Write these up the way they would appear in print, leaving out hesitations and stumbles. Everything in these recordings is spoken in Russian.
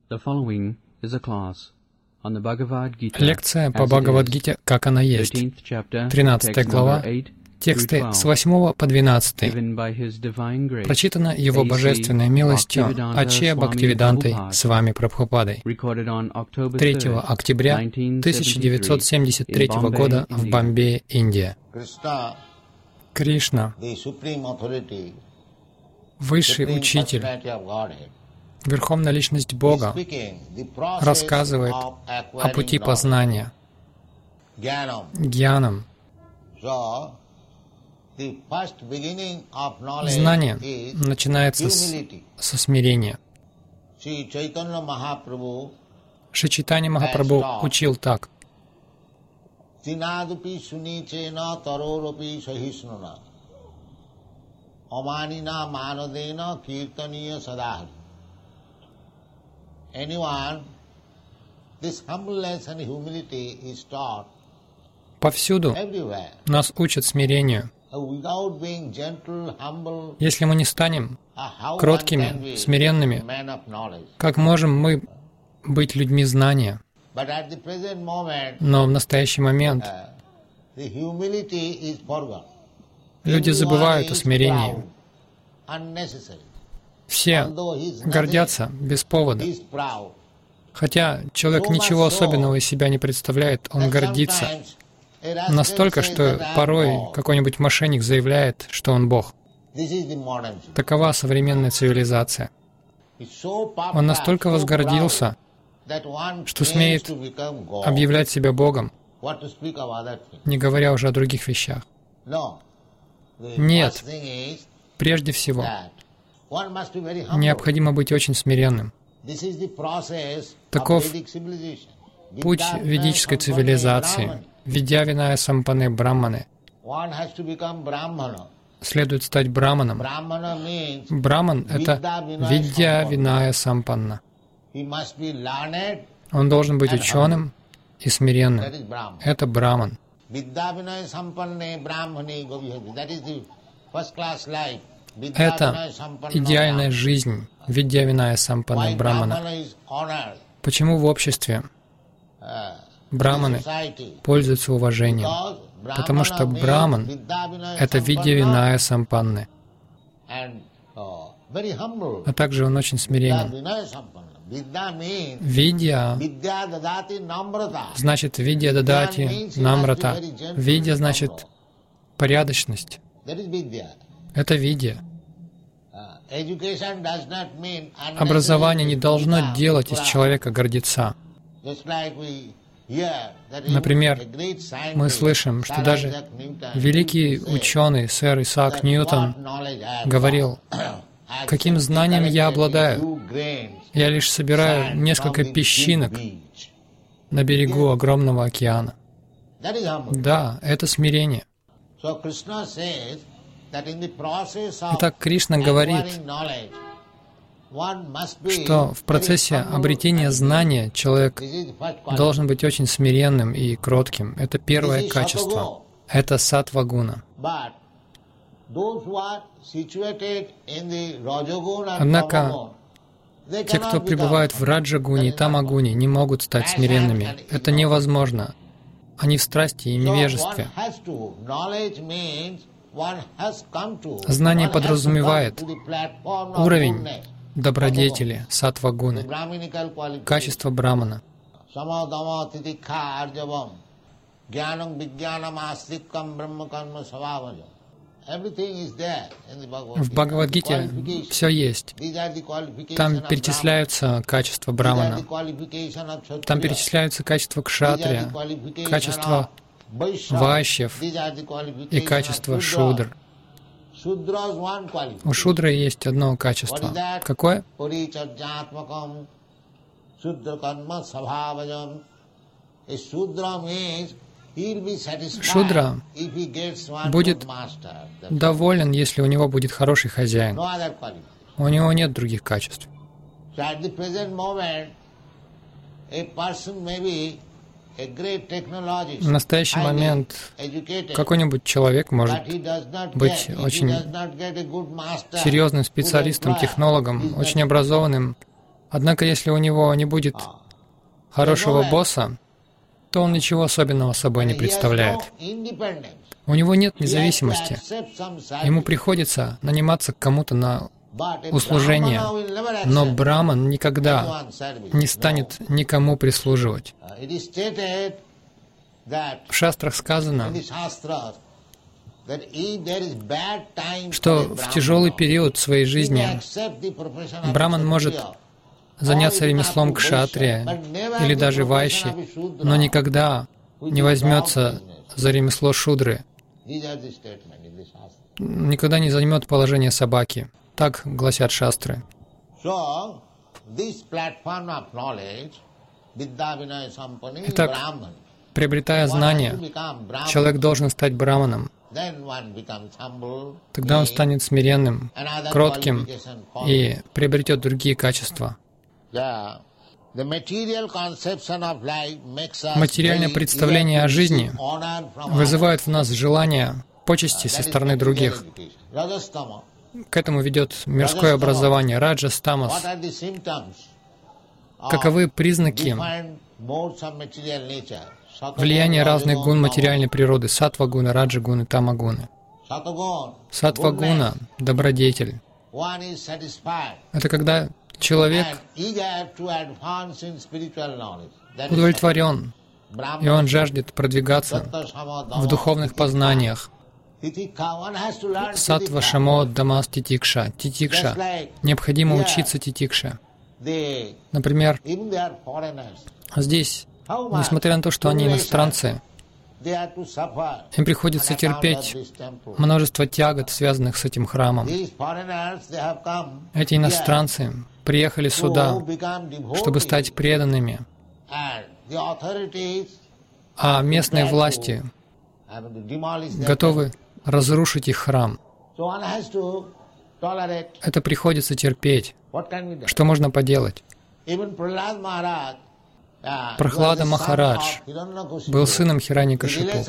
Лекция по Бхагавад-гите, как она есть. 13 глава, тексты с 8 по 12. Прочитано Его Божественной милостью Аче Бхактивидантой с вами Прабхупадой. 3 октября 1973 года в Бомбее, Индия. Кришна, Высший Учитель, Верховная Личность Бога, рассказывает о пути познания, гьянам. Знание начинается со смирения. Шри Чайтанья Махапрабху учил так. Повсюду нас учат смирению. Если мы не станем кроткими, смиренными, как можем мы быть людьми знания? Но в настоящий момент люди забывают о смирении. Все гордятся без повода. Хотя человек ничего особенного из себя не представляет, он гордится. Настолько, что порой какой-нибудь мошенник заявляет, что он Бог. Такова современная цивилизация. Он настолько возгордился, что смеет объявлять себя Богом, не говоря уже о других вещах. Нет, прежде всего, необходимо быть очень смиренным. Таков путь ведической цивилизации. Видья Виная Сампанне Брахманы. Следует стать браманом. Браман — это Видья Виная Сампанна. Он должен быть ученым и смиренным. Это браман. Это идеальная жизнь Видья Виная Сампанне Брахмана. Почему в обществе браманы пользуются уважением? Потому что браман — это Видья Виная Сампанне. А также он очень смиренен. Видья значит Видья Дадати Намрата. Видья значит порядочность. Это видья. Образование не должно делать из человека гордеца. Например, мы слышим, что даже великий ученый сэр Исаак Ньютон говорил: «Каким знанием я обладаю? Я лишь собираю несколько песчинок на берегу огромного океана». Да, это смирение. Итак, Кришна говорит, что в процессе обретения знания человек должен быть очень смиренным и кротким. Это первое качество. Это саттва-гуна. Однако, те, кто пребывает в раджа-гуне и тама-гуне, не могут стать смиренными. Это невозможно. Они в страсти и невежестве. Знание подразумевает уровень добродетели, саттва-гуны, качество брамана. В Бхагавад-гите все есть. Там перечисляются качества брамана, там перечисляются качества кшатрия, качества вайшьев и качество шудр. У шудры есть одно качество. Какое? Шудра будет доволен, если у него будет хороший хозяин. У него нет других качеств. В настоящий момент какой-нибудь человек может быть очень серьезным специалистом, технологом, очень образованным, Однако, если у него не будет хорошего босса, то он ничего особенного собой не представляет. У него нет независимости. Ему приходится наниматься к кому-то на услужение, но браман никогда не станет никому прислуживать. В шастрах сказано, что в тяжелый период своей жизни браман может заняться ремеслом кшатрия или даже вайши, но никогда не возьмется за ремесло шудры, никогда не займет положение собаки. Так гласят шастры. Итак, приобретая знания, человек должен стать браманом. Тогда он станет смиренным, кротким и приобретет другие качества. Материальное представление о жизни вызывает в нас желание почести со стороны других. К этому ведет мирское образование, раджас, тамас. Каковы признаки влияния разных гун материальной природы, саттва-гуны, раджа-гуны, тама-гуны? Саттва-гуна — добродетель. Это когда человек удовлетворен, и он жаждет продвигаться в духовных познаниях. Саттва, шамо, дамас, титикша. Титикша. Необходимо учиться титикше. Например, здесь, несмотря на то, что они иностранцы, им приходится терпеть множество тягот, связанных с этим храмом. Эти иностранцы приехали сюда, чтобы стать преданными, а местные власти готовы разрушить их храм. Это приходится терпеть. Что можно поделать? Прохлада Махарадж был сыном Хираньякашипу.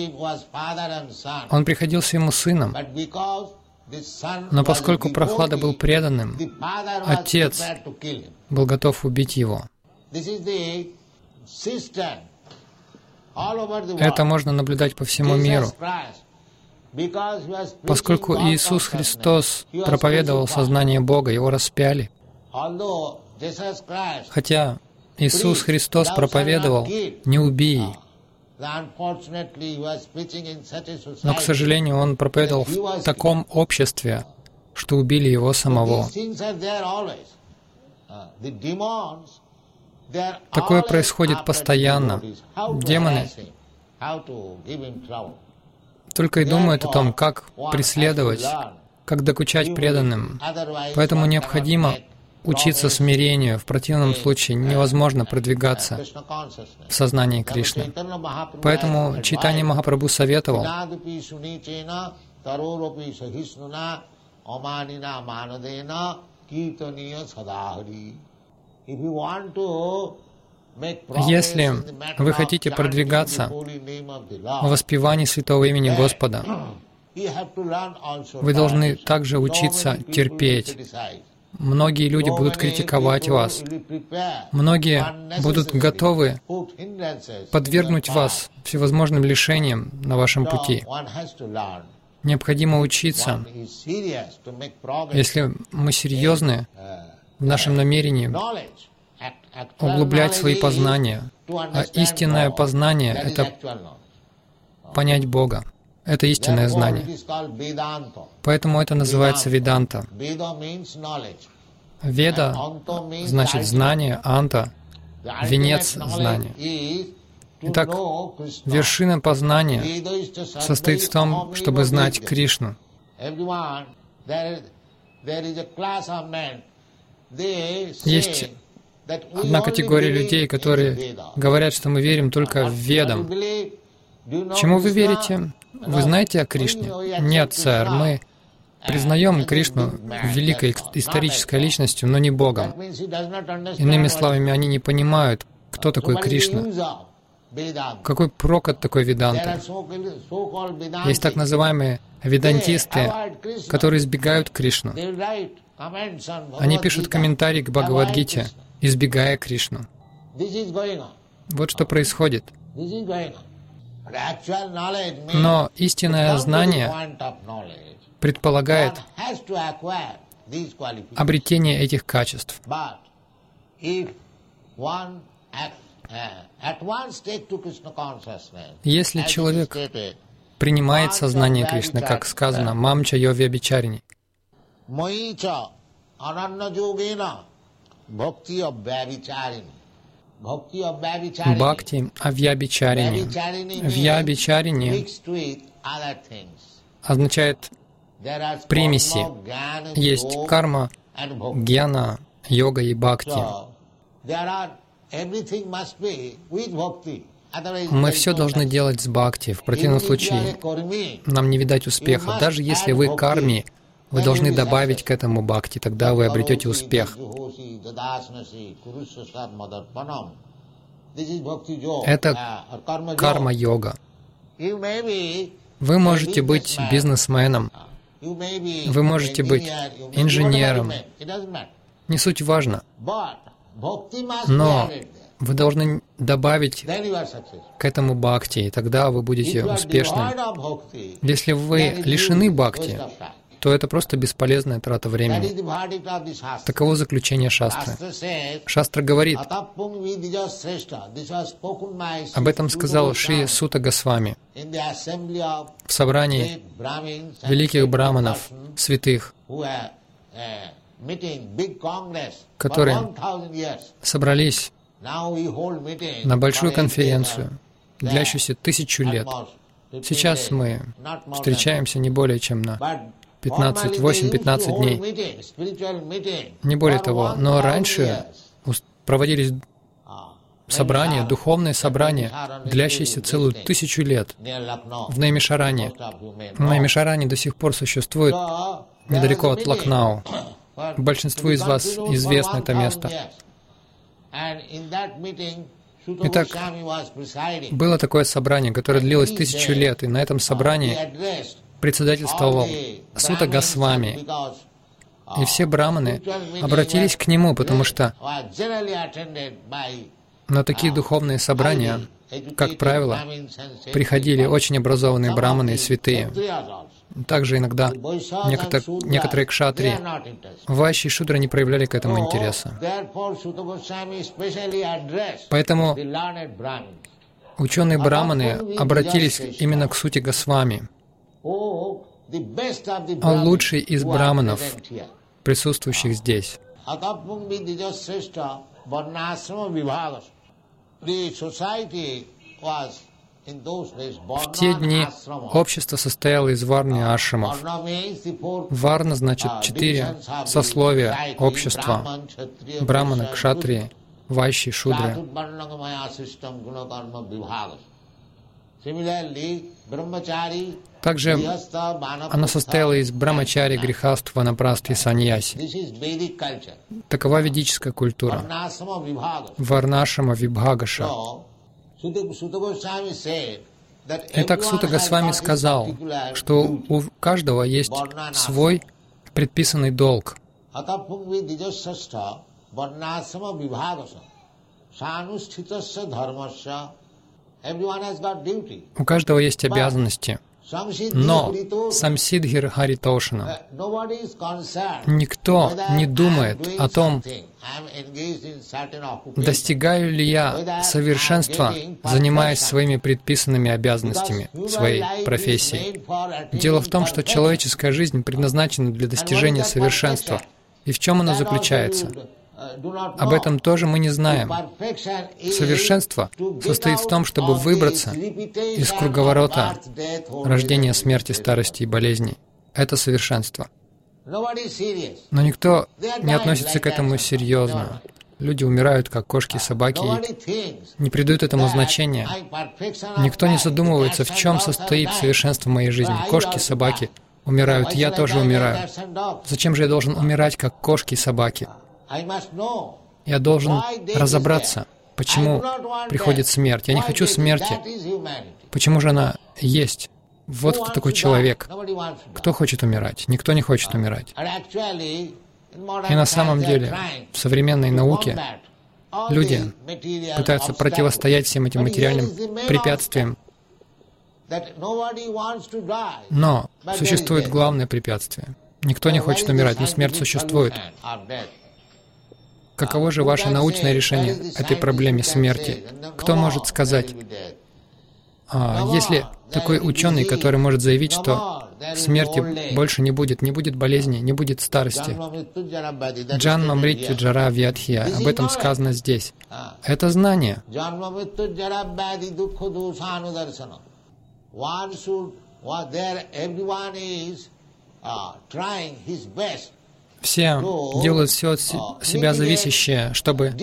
Он приходился ему сыном, но поскольку Прохлада был преданным, отец был готов убить его. Это можно наблюдать по всему миру. Поскольку Иисус Христос проповедовал сознание Бога, Его распяли. Хотя Иисус Христос проповедовал «не убий», но, к сожалению, Он проповедовал в таком обществе, что убили Его самого. Такое происходит постоянно. Демоны только и думают о том, как преследовать, как докучать преданным. Поэтому необходимо учиться смирению. В противном случае невозможно продвигаться в сознании Кришны. Поэтому Чайтанья Махапрабху советовал: если вы хотите продвигаться в воспевании святого имени Господа, вы должны также учиться терпеть. Многие люди будут критиковать вас. Многие будут готовы подвергнуть вас всевозможным лишениям на вашем пути. Необходимо учиться, если мы серьезны в нашем намерении углублять свои познания. А истинное познание — это понять Бога. Это истинное знание. Поэтому это называется веданта. Веда значит знание, анта — венец знания. Итак, вершина познания состоит в том, чтобы знать Кришну. Есть одна категория людей, которые говорят, что мы верим только в Ведам. Чему вы верите? Вы знаете о Кришне? Нет, сэр, мы признаем Кришну великой исторической личностью, но не Богом. Иными словами, они не понимают, кто такой Кришна. Какой прок от такой веданты? Есть так называемые ведантисты, которые избегают Кришну. Они пишут комментарии к Бхагавад-гите избегая Кришну. Вот что происходит. Но истинное знание предполагает обретение этих качеств. Если человек принимает сознание Кришны, как сказано, «Мамча йовьябичарини», бхакти авьябичарини. Вьябичарини означает примеси. Есть карма, гьяна, йога и бхакти. Мы все должны делать с бхакти. В противном случае нам не видать успеха. Даже если вы карми, вы должны добавить к этому бхакти, тогда вы обретете успех. Это карма-йога. Вы можете быть бизнесменом, вы можете быть инженером. Не суть важно. Но вы должны добавить к этому бхакти, и тогда вы будете успешным. Если вы лишены бхакти, то это просто бесполезная трата времени. Таково заключение шастры. Шастра говорит, об этом сказал Шри Сута Госвами в собрании великих браманов, святых, которые собрались на большую конференцию, длящуюся 1000 лет. Сейчас мы встречаемся не более чем на 8-15 дней. Не более того. Но раньше проводились собрания, духовные собрания, длящиеся целую 1000 лет в Наймишаране. Наймишаране до сих пор существует недалеко от Лакхнау. Большинству из вас известно это место. Итак, было такое собрание, которое длилось 1000 лет, и на этом собрании председательствовал Сута Госвами. И все браманы обратились к нему, потому что на такие духовные собрания, как правило, приходили очень образованные браманы и святые. Также иногда некоторые кшатрии, вайши и шудры не проявляли к этому интереса. Поэтому ученые браманы обратились именно к Суте Госвами, лучший из браманов, присутствующих здесь. В те дни общество состояло из варны и ашрамов. Варна значит 4 сословия общества: браманы, кшатрии, вайши, шудры. Также оно состояло из брамачари, грихаст, ванапраст и саньяси. Такова ведическая культура. Варнашама, вибхагаша. Итак, Сута Госвами сказал, что у каждого есть свой предписанный долг. У каждого есть обязанности. Но самсидхир харитошана. Никто не думает о том, достигаю ли я совершенства, занимаясь своими предписанными обязанностями, своей профессией. Дело в том, что человеческая жизнь предназначена для достижения совершенства. И в чем оно заключается? Об этом тоже мы не знаем. Совершенство состоит в том, чтобы выбраться из круговорота рождения, смерти, старости и болезней. Это совершенство. Но никто не относится к этому серьезно. Люди умирают, как кошки и собаки, и не придают этому значения. Никто не задумывается, в чем состоит совершенство моей жизни. Кошки, собаки умирают, я тоже умираю. Зачем же я должен умирать, как кошки и собаки? Я должен разобраться, почему приходит смерть. Я не хочу смерти. Почему же она есть? Вот кто такой человек. Кто хочет умирать? Никто не хочет умирать. И на самом деле, в современной науке люди пытаются противостоять всем этим материальным препятствиям. Но существует главное препятствие. Никто не хочет умирать, но смерть существует. Каково же ваше научное решение этой проблеме смерти? Кто может сказать? Если такой ученый, который может заявить, что смерти больше не будет болезни, не будет старости. Джанма мритью джара вьядхия. Об этом сказано здесь. Это знание. Все делают все от себя зависящее, чтобы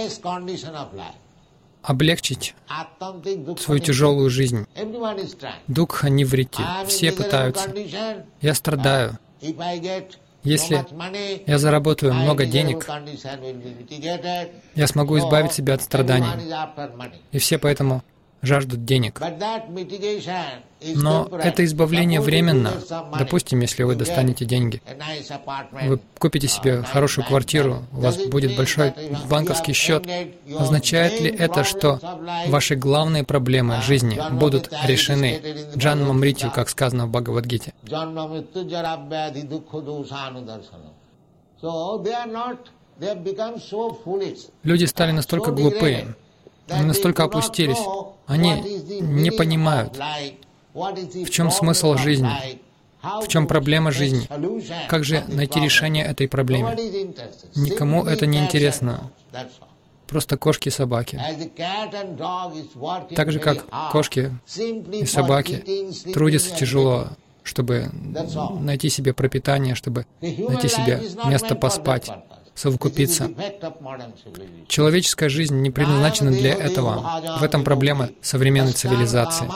облегчить свою тяжелую жизнь. Дукха ниврити. Все пытаются. Я страдаю. Если я заработаю много денег, я смогу избавить себя от страданий. И все поэтому жаждут денег. Но это избавление временно. Допустим, если вы достанете деньги, вы купите себе хорошую квартиру, у вас будет большой банковский счет. Означает ли это, что ваши главные проблемы жизни будут решены джанма мритью, как сказано в Бхагавад-гите? Люди стали настолько глупы, они настолько опустились, они не понимают, в чем смысл жизни, в чем проблема жизни, как же найти решение этой проблемы. Никому это не интересно. Просто кошки и собаки. Так же, как кошки и собаки трудятся тяжело, чтобы найти себе пропитание, чтобы найти себе место поспать, совокупиться. Человеческая жизнь не предназначена для этого. В этом проблема современной цивилизации.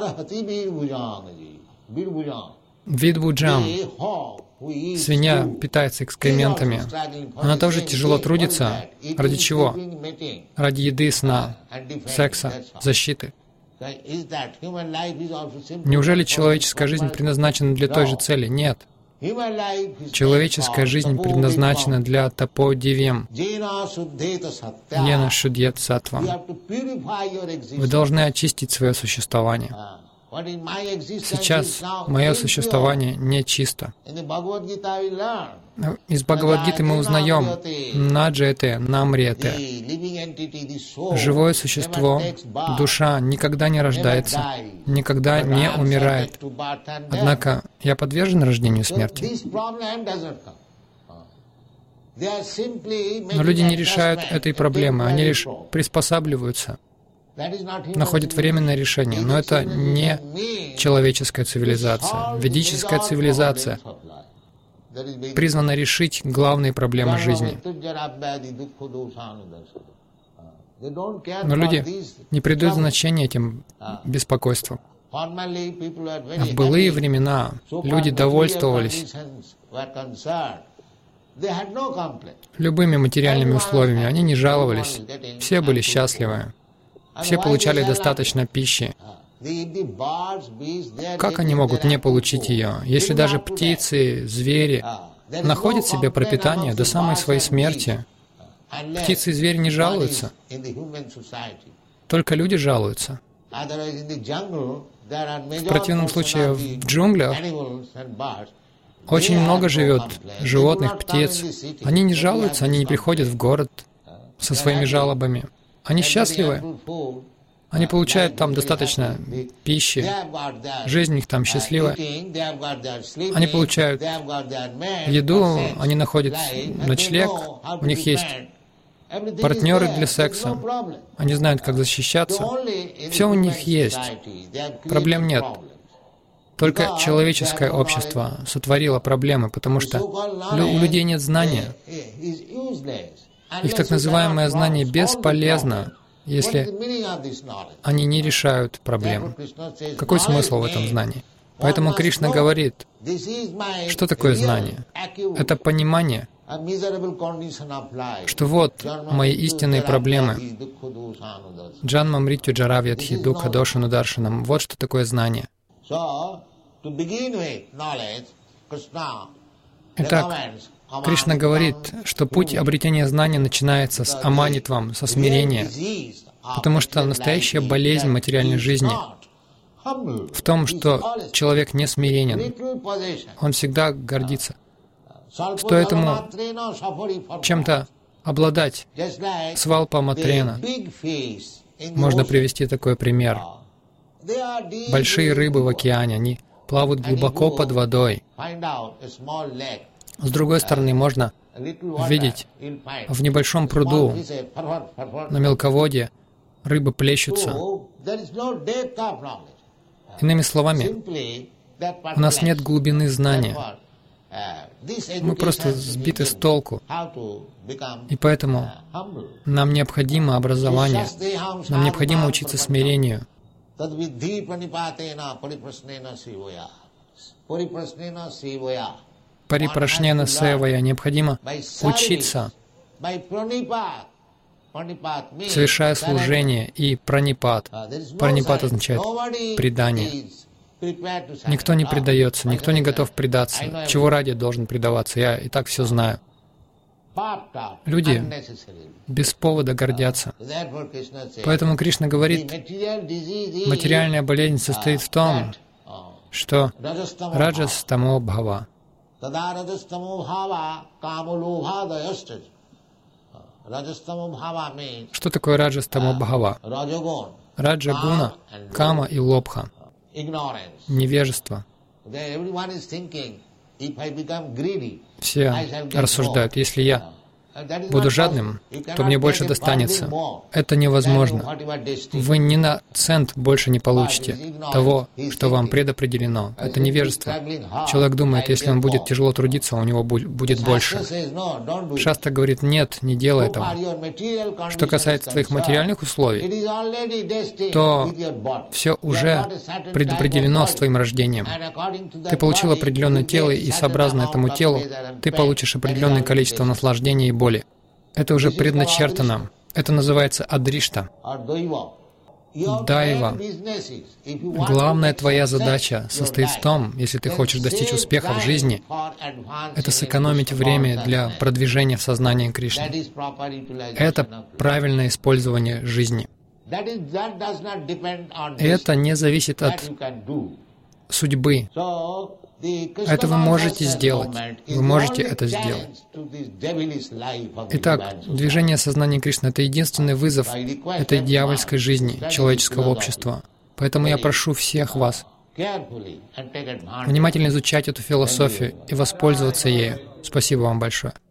Видбуджам. Свинья питается экскрементами. Она тоже тяжело трудится. Ради чего? Ради еды, сна, секса, защиты. Неужели человеческая жизнь предназначена для той же цели? Нет. Человеческая жизнь предназначена для таподивьям, йена шудьет сатвам. Вы должны очистить свое существование. Сейчас мое существование нечисто. Из Бхагавад-гиты мы узнаем наджете, намрете. Живое существо, душа никогда не рождается, никогда не умирает. Однако я подвержен рождению и смерти. Но люди не решают этой проблемы, они лишь приспосабливаются, находят временное решение. Но это не человеческая цивилизация. Ведическая цивилизация призвана решить главные проблемы жизни. Но люди не придают значения этим беспокойствам. А в былые времена люди довольствовались любыми материальными условиями. Они не жаловались. Все были счастливы. Все получали достаточно пищи. Как они могут не получить ее, если даже птицы, звери находят себе пропитание до самой своей смерти? Птицы и звери не жалуются. Только люди жалуются. В противном случае в джунглях очень много живет животных, птиц. Они не жалуются, они не приходят в город со своими жалобами. Они счастливы. Они получают там достаточно пищи, жизнь у них там счастливая. Они получают еду, они находят ночлег, у них есть партнеры для секса, они знают, как защищаться. Все у них есть, проблем нет. Только человеческое общество сотворило проблемы, потому что у людей нет знания. Их так называемое знание бесполезно, если они не решают проблем. Какой смысл в этом знании? Поэтому Кришна говорит, что такое знание? Это понимание, что вот мои истинные проблемы. Джанма мритью джара вьядхи дукха дошану даршанам. Вот что такое знание. Итак, Кришна говорит, что путь обретения знания начинается с аманитвам, со смирения, потому что настоящая болезнь материальной жизни в том, что человек не смиренен, он всегда гордится. Стоит ему чем-то обладать, свалпа матрена. Можно привести такой пример. Большие рыбы в океане, они плавают глубоко под водой. С другой стороны, можно видеть в небольшом пруду, на мелководье, рыбы плещутся. Иными словами, у нас нет глубины знания. Мы просто сбиты с толку. И поэтому нам необходимо образование, нам необходимо учиться смирению. Парипрашнена севая, необходимо учиться, совершая служение, и пранипат. Пранипат означает предание. Никто не предается, никто не готов предаться. Чего ради должен предаваться? Я и так все знаю. Люди без повода гордятся. Поэтому Кришна говорит, материальная болезнь состоит в том, что раджас тамо бхава. Что такое раджас тамо бхава? Раджа гуна, кама и лобха. Невежество. Все рассуждают, если я буду жадным, то мне больше достанется. Это невозможно. Вы ни на цент больше не получите того, что вам предопределено. Это невежество. Человек думает, если он будет тяжело трудиться, у него будет больше. Шастра говорит, нет, не делай этого. Что касается твоих материальных условий, то все уже предопределено с твоим рождением. Ты получил определенное тело, и сообразно этому телу ты получишь определенное количество наслаждения и боли. Это уже предначертано. Это называется адришта. Дайва. Главная твоя задача состоит в том, если ты хочешь достичь успеха в жизни, это сэкономить время для продвижения в сознании Кришны. Это правильное использование жизни. Это не зависит от судьбы. Это вы можете сделать. Вы можете это сделать. Итак, движение сознания Кришны — это единственный вызов этой дьявольской жизни, человеческого общества. Поэтому я прошу всех вас внимательно изучать эту философию и воспользоваться ею. Спасибо вам большое.